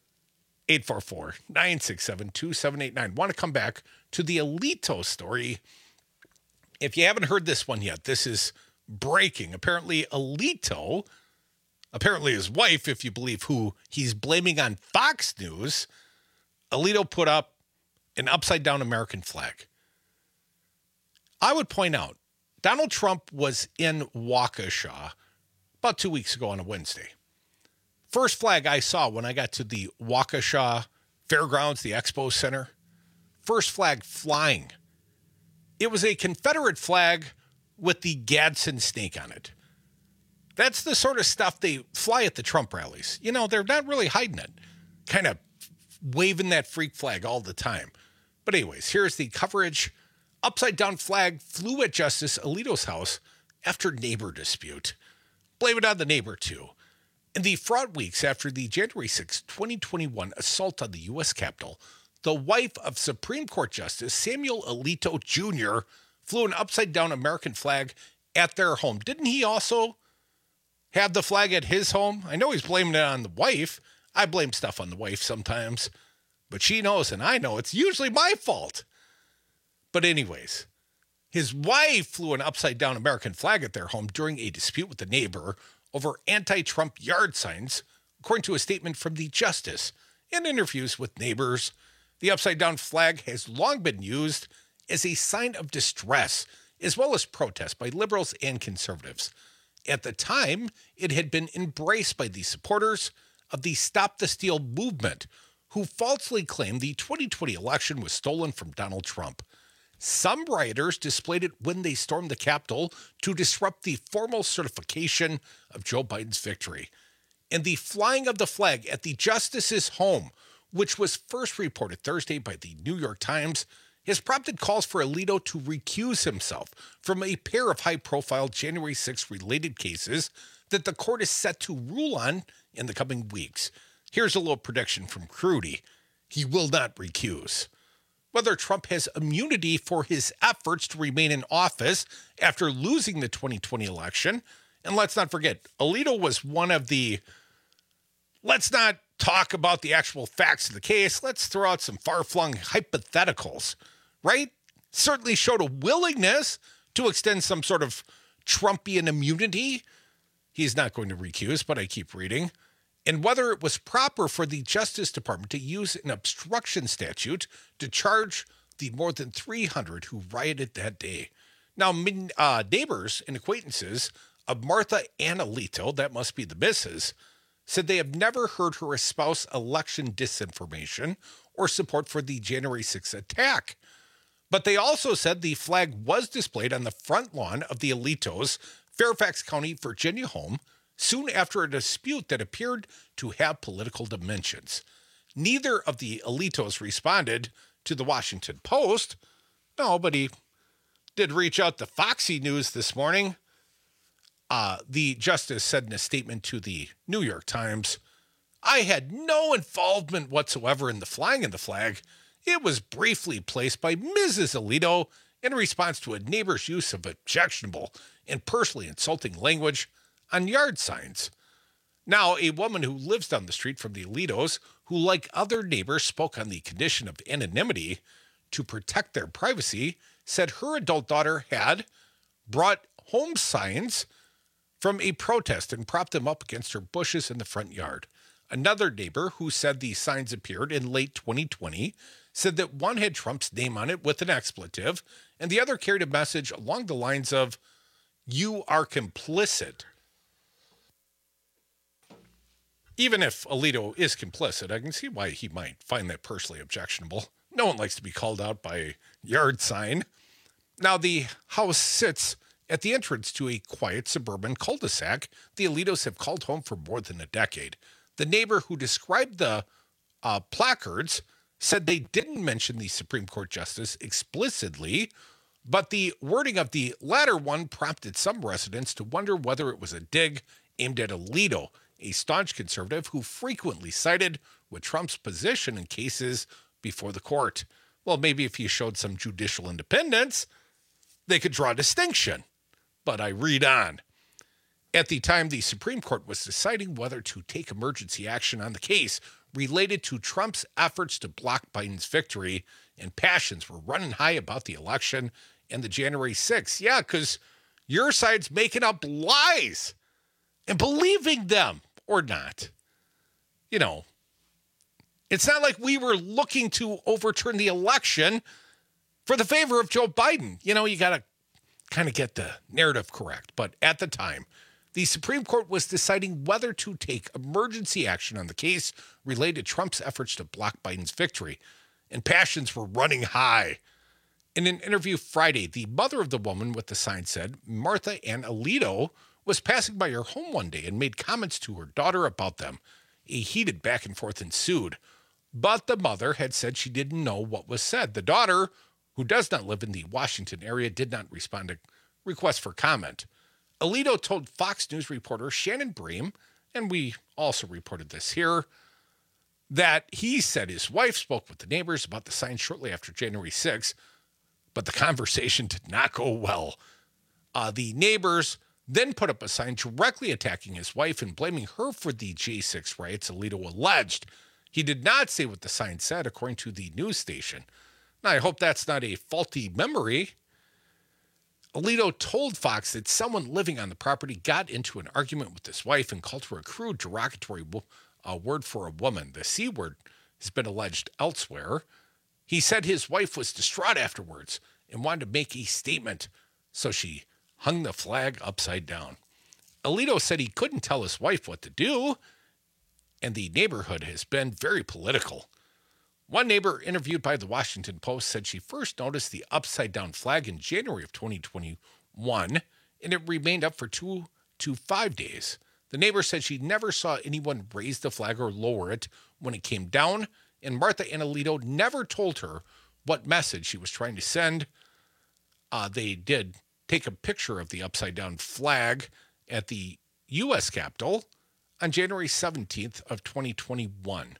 844-967-2789. Want to come back to the Alito story. If you haven't heard this one yet, this is breaking. Apparently Alito, his wife, if you believe who he's blaming on Fox News, Alito put up an upside-down American flag. I would point out, Donald Trump was in Waukesha about 2 weeks ago on a Wednesday. First flag I saw when I got to the Waukesha Fairgrounds, the Expo Center, first flag flying. It was a Confederate flag with the Gadsden snake on it. That's the sort of stuff they fly at the Trump rallies. They're not really hiding it, kind of waving that freak flag all the time. But anyways, here's the coverage. Upside down flag flew at Justice Alito's house after neighbor dispute. Blame it on the neighbor, too. In the fraught weeks after the January 6, 2021 assault on the U.S. Capitol, the wife of Supreme Court Justice Samuel Alito Jr. flew an upside-down American flag at their home. Didn't he also have the flag at his home? I know he's blaming it on the wife. I blame stuff on the wife sometimes. But she knows and I know it's usually my fault. But anyways, his wife flew an upside-down American flag at their home during a dispute with the neighbor over anti-Trump yard signs, according to a statement from the justice. In interviews with neighbors, the upside-down flag has long been used as a sign of distress, as well as protest by liberals and conservatives. At the time, it had been embraced by the supporters of the Stop the Steal movement, who falsely claimed the 2020 election was stolen from Donald Trump. Some rioters displayed it when they stormed the Capitol to disrupt the formal certification of Joe Biden's victory. And the flying of the flag at the justice's home, which was first reported Thursday by the New York Times, has prompted calls for Alito to recuse himself from a pair of high-profile January 6 related cases that the court is set to rule on in the coming weeks. Here's a little prediction from Crudy. He will not recuse. Whether Trump has immunity for his efforts to remain in office after losing the 2020 election, and let's not forget, Alito was one of the, let's not talk about the actual facts of the case, let's throw out some far-flung hypotheticals, right? Certainly showed a willingness to extend some sort of Trumpian immunity. He's not going to recuse, but I keep reading. And whether it was proper for the Justice Department to use an obstruction statute to charge the more than 300 who rioted that day. Now, neighbors and acquaintances of Martha Ann Alito, that must be the missus, said they have never heard her espouse election disinformation or support for the January 6th attack. But they also said the flag was displayed on the front lawn of the Alitos' Fairfax County, Virginia home soon after a dispute that appeared to have political dimensions. Neither of the Alitos responded to the Washington Post. No, but he did reach out to Foxy News this morning. The justice said in a statement to the New York Times, "I had no involvement whatsoever in the flying of the flag. It was briefly placed by Mrs. Alito in response to a neighbor's use of objectionable and personally insulting language on yard signs." Now, a woman who lives down the street from the Alitos, who, like other neighbors, spoke on the condition of anonymity to protect their privacy, said her adult daughter had brought home signs from a protest and propped them up against her bushes in the front yard. Another neighbor, who said the signs appeared in late 2020, said that one had Trump's name on it with an expletive, and the other carried a message along the lines of, "You are complicit." Even if Alito is complicit, I can see why he might find that personally objectionable. No one likes to be called out by a yard sign. Now, the house sits at the entrance to a quiet suburban cul-de-sac the Alitos have called home for more than a decade. The neighbor who described the placards said they didn't mention the Supreme Court justice explicitly, but the wording of the latter one prompted some residents to wonder whether it was a dig aimed at Alito, a staunch conservative who frequently sided with Trump's position in cases before the court. Well, maybe if he showed some judicial independence, they could draw a distinction. But I read on. At the time, the Supreme Court was deciding whether to take emergency action on the case related to Trump's efforts to block Biden's victory, and passions were running high about the election and the January 6th. Yeah, because your side's making up lies and believing them or not. You know, it's not like we were looking to overturn the election for the favor of Joe Biden. You know, you got to kind of get the narrative correct. But at the time, the Supreme Court was deciding whether to take emergency action on the case related to Trump's efforts to block Biden's victory, and passions were running high. In an interview Friday, the mother of the woman with the sign said Martha Ann Alito was passing by her home one day and made comments to her daughter about them. A heated back and forth ensued, but the mother had said she didn't know what was said. The daughter, who does not live in the Washington area, did not respond to requests for comment. Alito told Fox News reporter Shannon Bream, and we also reported this here, that he said his wife spoke with the neighbors about the sign shortly after January 6th, but the conversation did not go well. The neighbors then put up a sign directly attacking his wife and blaming her for the J6 riots, Alito alleged. He did not say what the sign said, according to the news station. Now, I hope that's not a faulty memory. Alito told Fox that someone living on the property got into an argument with his wife and called her a crude, derogatory word for a woman. The C word has been alleged elsewhere. He said his wife was distraught afterwards and wanted to make a statement, so she hung the flag upside down. Alito said he couldn't tell his wife what to do, and the neighborhood has been very political. One neighbor interviewed by the Washington Post said she first noticed the upside-down flag in January of 2021, and it remained up for 2 to 5 days. The neighbor said she never saw anyone raise the flag or lower it when it came down, and Martha and Alito never told her what message she was trying to send. They did take a picture of the upside-down flag at the U.S. Capitol on January 17th of 2021.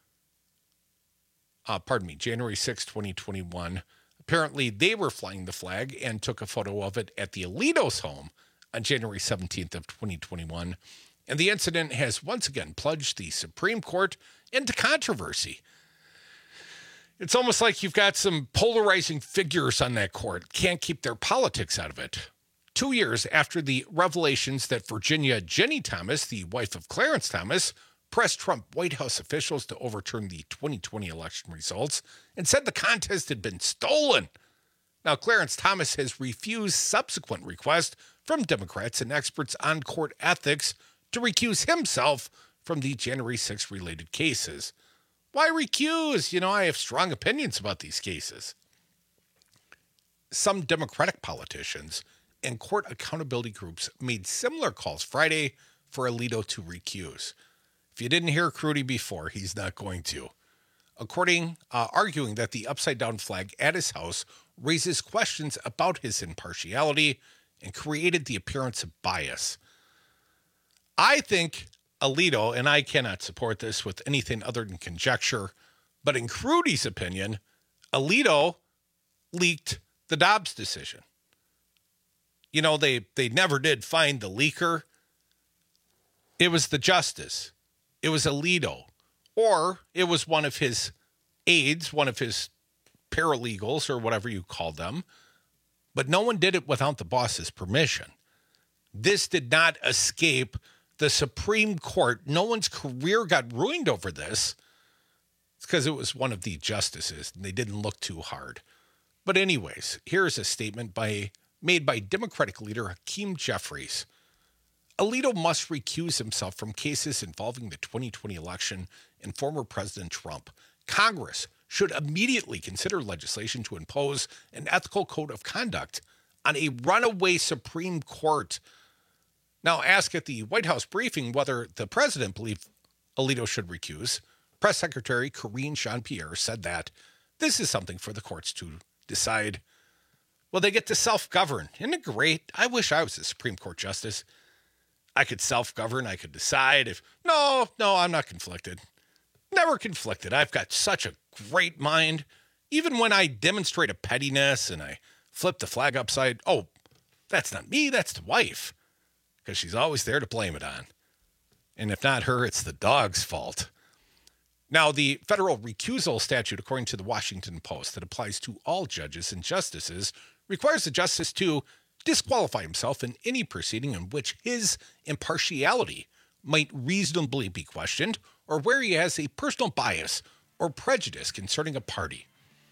January 6, 2021. Apparently, they were flying the flag and took a photo of it at the Alito's home on January 17th of 2021. And the incident has once again plunged the Supreme Court into controversy. It's almost like you've got some polarizing figures on that court. Can't keep their politics out of it. 2 years after the revelations that Virginia Ginny Thomas, the wife of Clarence Thomas, pressed Trump White House officials to overturn the 2020 election results and said the contest had been stolen. Now, Clarence Thomas has refused subsequent requests from Democrats and experts on court ethics to recuse himself from the January 6 related cases. Why recuse? I have strong opinions about these cases. Some Democratic politicians and court accountability groups made similar calls Friday for Alito to recuse. If you didn't hear Crudy before, he's not going to. Arguing that the upside-down flag at his house raises questions about his impartiality and created the appearance of bias. I think Alito, and I cannot support this with anything other than conjecture, but in Crudy's opinion, Alito leaked the Dobbs decision. They never did find the leaker. It was the justice. It was Alito, or it was one of his aides, one of his paralegals, or whatever you call them. But no one did it without the boss's permission. This did not escape the Supreme Court. No one's career got ruined over this. It's because it was one of the justices, and they didn't look too hard. But anyways, here's a statement made by Democratic leader Hakeem Jeffries. Alito must recuse himself from cases involving the 2020 election and former President Trump. Congress should immediately consider legislation to impose an ethical code of conduct on a runaway Supreme Court. Now, asked at the White House briefing whether the president believed Alito should recuse, Press Secretary Karine Jean-Pierre said that this is something for the courts to decide. Well, they get to self-govern. Isn't it great? I wish I was a Supreme Court justice. I could self-govern. I could decide if, no, I'm not conflicted. Never conflicted. I've got such a great mind. Even when I demonstrate a pettiness and I flip the flag upside, oh, that's not me, that's the wife. Because she's always there to blame it on. And if not her, it's the dog's fault. Now, the federal recusal statute, according to the Washington Post, that applies to all judges and justices, requires the justice to disqualify himself in any proceeding in which his impartiality might reasonably be questioned or where he has a personal bias or prejudice concerning a party.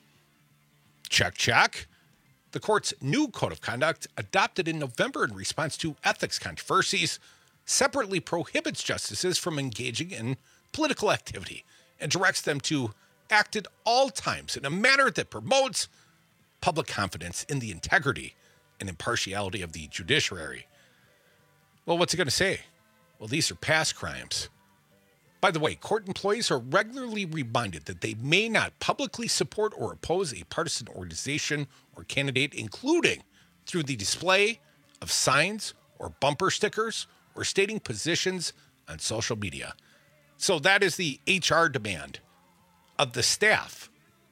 Check, check. The court's new code of conduct, adopted in November in response to ethics controversies, separately prohibits justices from engaging in political activity and directs them to act at all times in a manner that promotes public confidence in the integrity and impartiality of the judiciary. Well, what's it going to say? Well, these are past crimes. By the way, court employees are regularly reminded that they may not publicly support or oppose a partisan organization or candidate, including through the display of signs or bumper stickers or stating positions on social media. So that is the HR demand of the staff.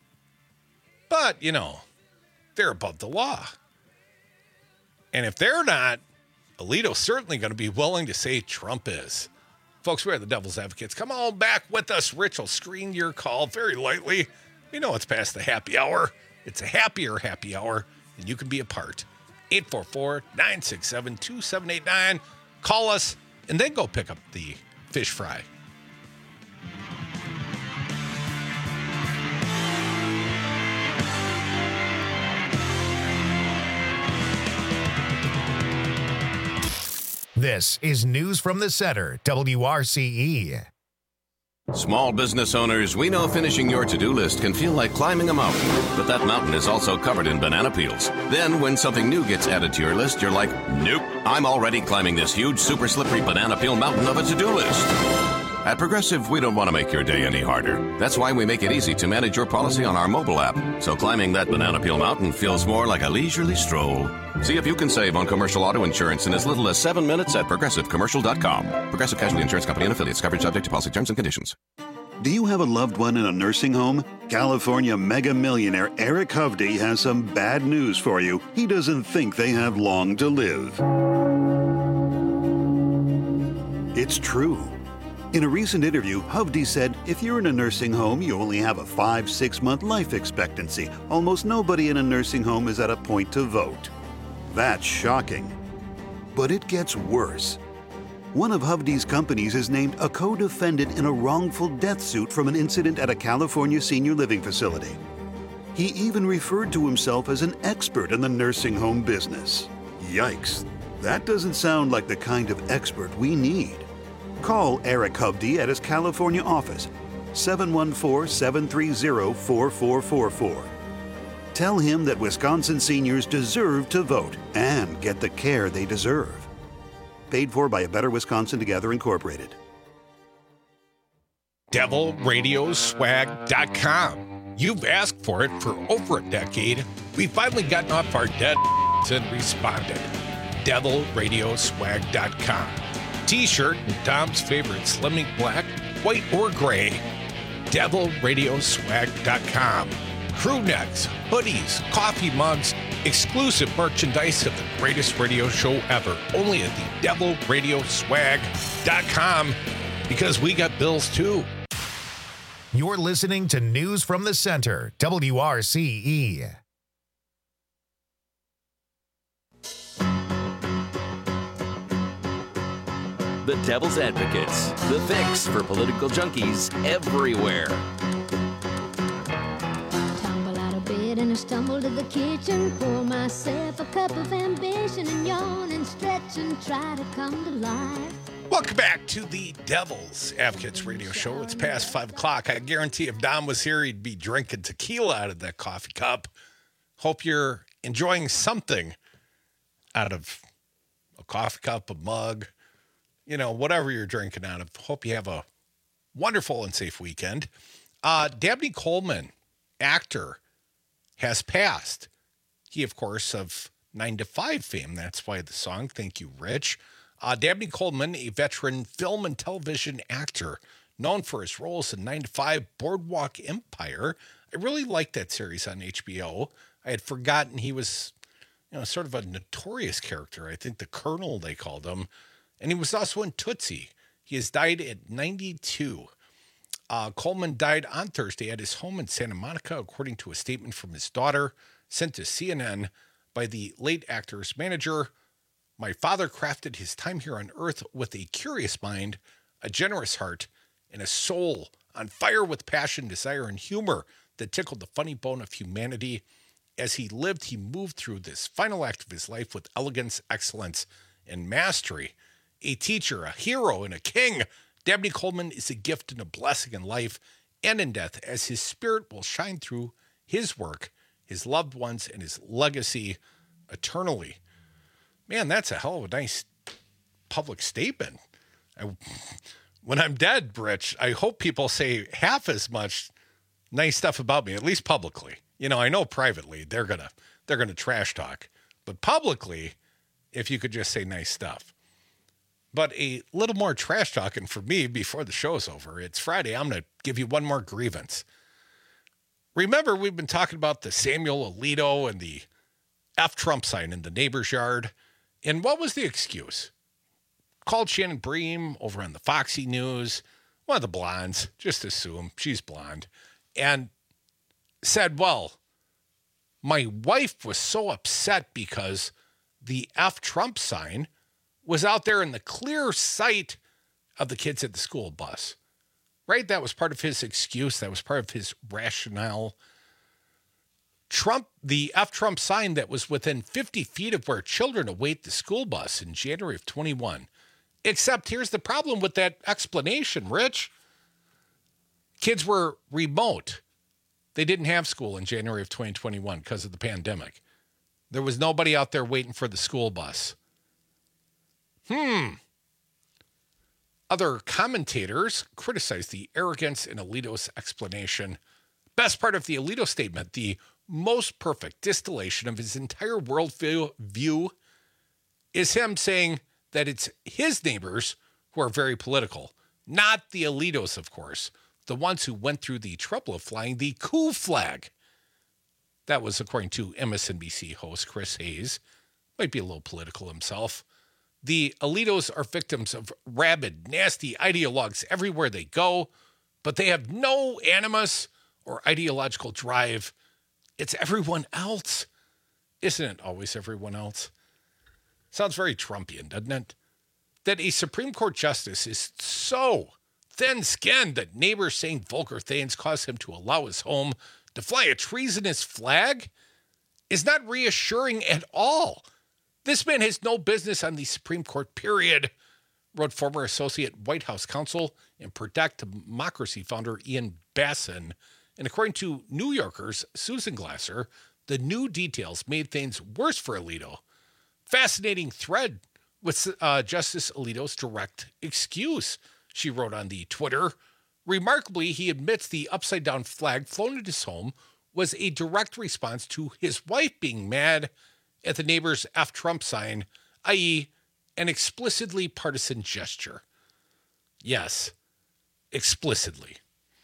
But, they're above the law. And if they're not, Alito's certainly going to be willing to say Trump is. Folks, we are the Devil's Advocates. Come on back with us. Rich will screen your call very lightly. We know it's past the happy hour. It's a happier happy hour, and you can be a part. 844-967-2789. Call us, and then go pick up the fish fry. This is News from the Center, WRCE. Small business owners, we know finishing your to-do list can feel like climbing a mountain, but that mountain is also covered in banana peels. Then when something new gets added to your list, you're like, nope, I'm already climbing this huge, super slippery banana peel mountain of a to-do list. At Progressive, we don't want to make your day any harder. That's why we make it easy to manage your policy on our mobile app. So climbing that banana peel mountain feels more like a leisurely stroll. See if you can save on commercial auto insurance in as little as 7 minutes at ProgressiveCommercial.com. Progressive Casualty Insurance Company and Affiliates. Coverage subject to policy terms and conditions. Do you have a loved one in a nursing home? California mega millionaire Eric Hovde has some bad news for you. He doesn't think they have long to live. It's true. In a recent interview, Hovde said, if you're in a nursing home, you only have a 5-6 month life expectancy. Almost nobody in a nursing home is at a point to vote. That's shocking. But it gets worse. One of Hovde's companies is named a co-defendant in a wrongful death suit from an incident at a California senior living facility. He even referred to himself as an expert in the nursing home business. Yikes. That doesn't sound like the kind of expert we need. Call Eric Hovde at his California office, 714-730-4444. Tell him that Wisconsin seniors deserve to vote and get the care they deserve. Paid for by A Better Wisconsin Together, Incorporated. DevilRadioswag.com. You've asked for it for over a decade. We've finally gotten off our dead and responded. DevilRadioswag.com. T-shirt in Tom's favorite slimming black, white, or gray. DevilRadioswag.com. Crew necks, hoodies, coffee mugs, exclusive merchandise of the greatest radio show ever. Only at the DevilRadioswag.com, because we got bills too. You're listening to News from the Center, WRCE. The Devil's Advocates, the fix for political junkies everywhere. Tumble out of bed and I stumble to the kitchen, pour myself a cup of ambition and yawn and stretch and try to come to life. Welcome back to the Devil's Advocates radio show. It's past 5 o'clock. I guarantee if Dom was here, he'd be drinking tequila out of that coffee cup. Hope you're enjoying something out of a coffee cup, a mug, you know, whatever you're drinking out of. Hope you have a wonderful and safe weekend. Dabney Coleman, actor, has passed. He, of course, of 9 to 5 fame. That's why the song, thank you, Rich. Dabney Coleman, a veteran film and television actor, known for his roles in 9 to 5, Boardwalk Empire. I really liked that series on HBO. I had forgotten he was, you know, sort of a notorious character. I think the Colonel, they called him. And he was also in Tootsie. He has died at 92. Coleman died on Thursday at his home in Santa Monica, according to a statement from his daughter sent to CNN by the late actor's manager. My father crafted his time here on earth with a curious mind, a generous heart, and a soul on fire with passion, desire, and humor that tickled the funny bone of humanity. As he lived, he moved through this final act of his life with elegance, excellence, and mastery. A teacher, a hero, and a king, Dabney Coleman is a gift and a blessing in life and in death, as his spirit will shine through his work, his loved ones, and his legacy eternally. Man, that's a hell of a nice public statement. When I'm dead, Rich, I hope people say half as much nice stuff about me, at least publicly. You know, I know privately they're gonna trash talk, but publicly, if you could just say nice stuff. But a little more trash talking for me before the show's over. It's Friday. I'm going to give you one more grievance. Remember, we've been talking about the Samuel Alito and the F Trump sign in the neighbor's yard. And what was the excuse? Called Shannon Bream over on the Foxy News, one of the blondes, just assume she's blonde, and said, well, my wife was so upset because the F Trump sign was out there in the clear sight of the kids at the school bus, right? That was part of his excuse. That was part of his rationale. The F Trump sign that was within 50 feet of where children await the school bus in January of 21. Except here's the problem with that explanation, Rich. Kids were remote. They didn't have school in January of 2021 because of the pandemic. There was nobody out there waiting for the school bus. Other commentators criticized the arrogance in Alito's explanation. Best part of the Alito statement, the most perfect distillation of his entire worldview, is him saying that it's his neighbors who are very political, not the Alitos, of course, the ones who went through the trouble of flying the coup flag. That was according to MSNBC host Chris Hayes. Might be a little political himself. The Alitos are victims of rabid, nasty ideologues everywhere they go, but they have no animus or ideological drive. It's everyone else. Isn't it always everyone else? Sounds very Trumpian, doesn't it? That a Supreme Court justice is so thin-skinned that neighbors saying vulgar things cause him to allow his home to fly a treasonous flag is not reassuring at all. This man has no business on the Supreme Court, period, wrote former associate White House counsel and Protect Democracy founder Ian Bassin. And according to New Yorker's Susan Glasser, the new details made things worse for Alito. Fascinating thread with Justice Alito's direct excuse, she wrote on the Twitter. Remarkably, he admits the upside-down flag flown at his home was a direct response to his wife being mad at the neighbor's F Trump sign, i.e., an explicitly partisan gesture. Yes, explicitly.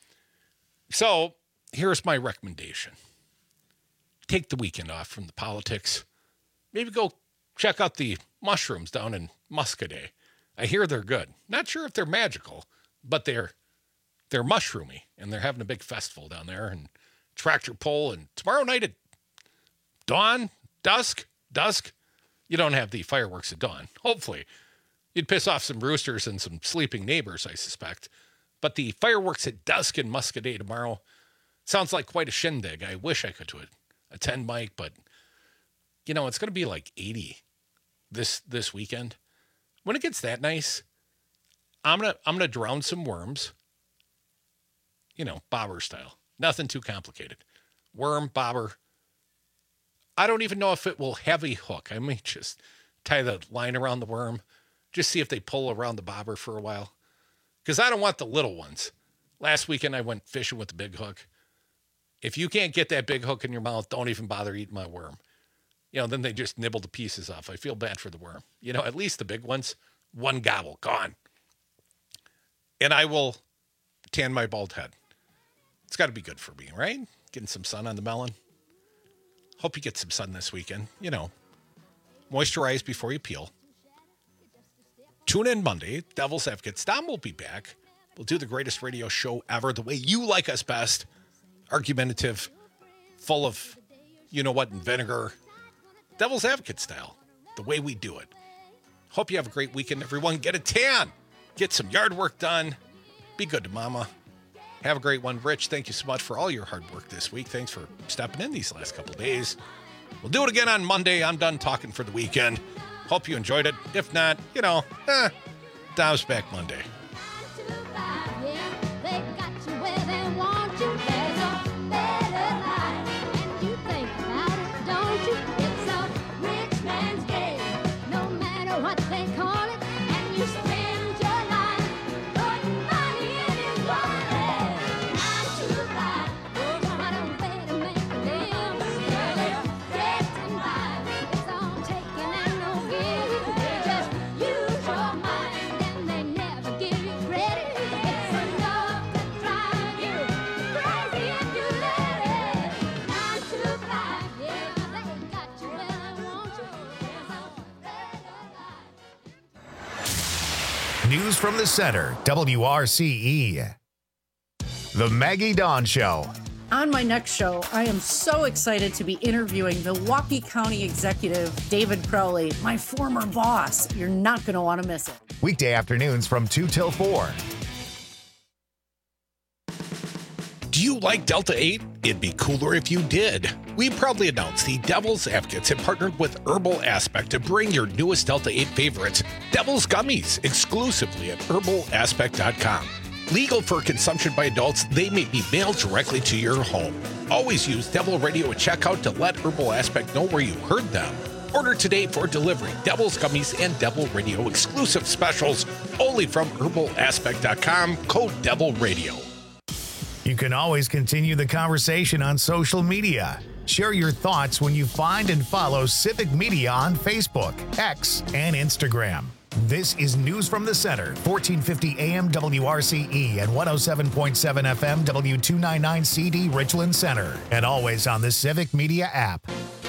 So, here's my recommendation. Take the weekend off from the politics. Maybe go check out the mushrooms down in Muscadet. I hear they're good. Not sure if they're magical, but they're mushroomy, and they're having a big festival down there, and tractor pull, and tomorrow night at dawn, dusk, you don't have the fireworks at dawn. Hopefully. You'd piss off some roosters and some sleeping neighbors, I suspect. But the fireworks at dusk in Muscadet tomorrow sounds like quite a shindig. I wish I could attend, Mike, but, you know, it's going to be like 80 this weekend. When it gets that nice, I'm gonna drown some worms. You know, bobber style. Nothing too complicated. Worm, bobber. I don't even know if it will have a hook. I may just tie the line around the worm. Just see if they pull around the bobber for a while. Because I don't want the little ones. Last weekend I went fishing with the big hook. If you can't get that big hook in your mouth, don't even bother eating my worm. You know, then they just nibble the pieces off. I feel bad for the worm. You know, at least the big ones, one gobble, gone. And I will tan my bald head. It's got to be good for me, right? Getting some sun on the melon. Hope you get some sun this weekend. You know, moisturize before you peel. Tune in Monday. Devil's Advocates. Dom will be back. We'll do the greatest radio show ever, the way you like us best. Argumentative, full of, you know what, and vinegar. Devil's Advocate style, the way we do it. Hope you have a great weekend, everyone. Get a tan. Get some yard work done. Be good to mama. Have a great one. Rich, thank you so much for all your hard work this week. Thanks for stepping in these last couple of days. We'll do it again on Monday. I'm done talking for the weekend. Hope you enjoyed it. If not, you know, Dom's back Monday. News from the Center, WRCE. The Maggie Dawn Show. On my next show, I am so excited to be interviewing Milwaukee County Executive David Crowley, my former boss. You're not going to want to miss it. Weekday afternoons from 2 till 4. Do you like Delta 8? It'd be cooler if you did. We proudly announce the Devil's Advocates have partnered with Herbal Aspect to bring your newest Delta 8 favorites, Devil's Gummies, exclusively at herbalaspect.com. Legal for consumption by adults, they may be mailed directly to your home. Always use Devil Radio at checkout to let Herbal Aspect know where you heard them. Order today for delivery. Devil's Gummies and Devil Radio exclusive specials only from herbalaspect.com. Code Devil Radio. You can always continue the conversation on social media. Share your thoughts when you find and follow Civic Media on Facebook, X, and Instagram. This is News from the Center, 1450 AM WRCE and 107.7 FM W299CD Richland Center, and always on the Civic Media app.